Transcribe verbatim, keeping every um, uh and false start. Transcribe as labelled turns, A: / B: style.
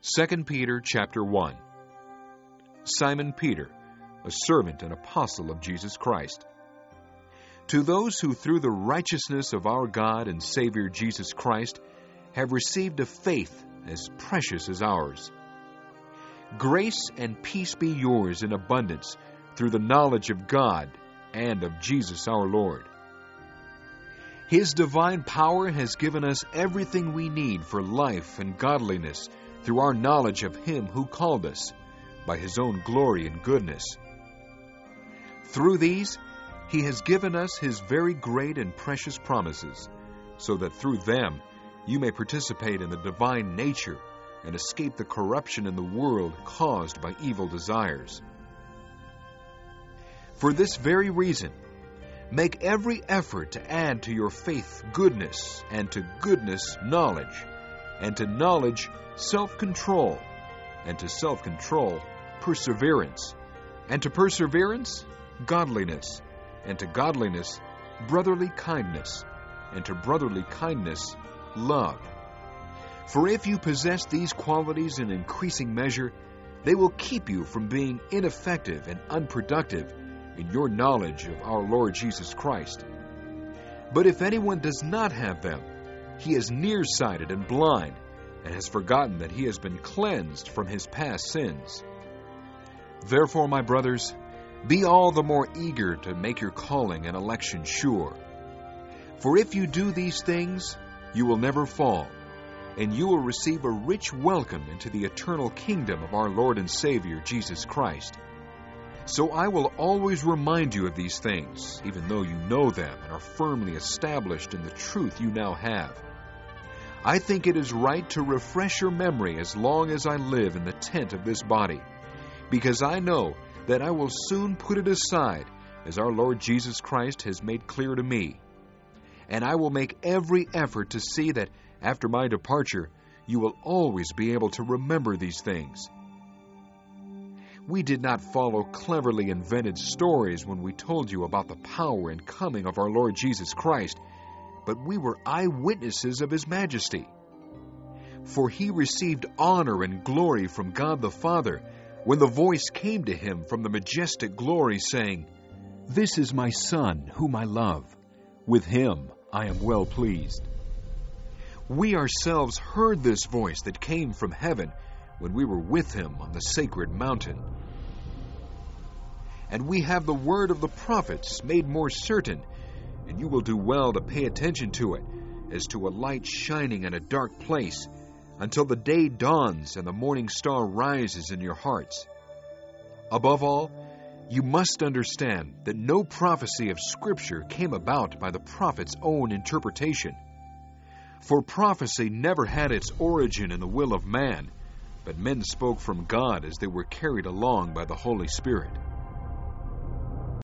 A: Second Peter chapter one. Simon Peter, a servant and apostle of Jesus Christ. To those who through the righteousness of our God and Savior Jesus Christ have received a faith as precious as ours. Grace and peace be yours in abundance through the knowledge of God and of Jesus our Lord. His divine power has given us everything we need for life and godliness through our knowledge of Him who called us by His own glory and goodness. Through these, He has given us His very great and precious promises, so that through them you may participate in the divine nature and escape the corruption in the world caused by evil desires. For this very reason, make every effort to add to your faith goodness, and to goodness knowledge, and to knowledge self-control, and to self-control perseverance, and to perseverance godliness, and to godliness brotherly kindness, and to brotherly kindness love. For if you possess these qualities in increasing measure, they will keep you from being ineffective and unproductive in your knowledge of our Lord Jesus Christ. But if anyone does not have them, he is nearsighted and blind, and has forgotten that he has been cleansed from his past sins. Therefore, my brothers, be all the more eager to make your calling and election sure. For if you do these things, you will never fall, and you will receive a rich welcome into the eternal kingdom of our Lord and Savior, Jesus Christ. So I will always remind you of these things, even though you know them and are firmly established in the truth you now have. I think it is right to refresh your memory as long as I live in the tent of this body, because I know that I will soon put it aside, as our Lord Jesus Christ has made clear to me. And I will make every effort to see that after my departure, you will always be able to remember these things. We did not follow cleverly invented stories when we told you about the power and coming of our Lord Jesus Christ, but we were eyewitnesses of His majesty. For He received honor and glory from God the Father when the voice came to Him from the majestic glory, saying, "This is my Son, whom I love. With Him I am well pleased." We ourselves heard this voice that came from heaven when we were with Him on the sacred mountain. And we have the word of the prophets made more certain, and you will do well to pay attention to it, as to a light shining in a dark place, until the day dawns and the morning star rises in your hearts. Above all, you must understand that no prophecy of Scripture came about by the prophet's own interpretation. For prophecy never had its origin in the will of man, but men spoke from God as they were carried along by the Holy Spirit.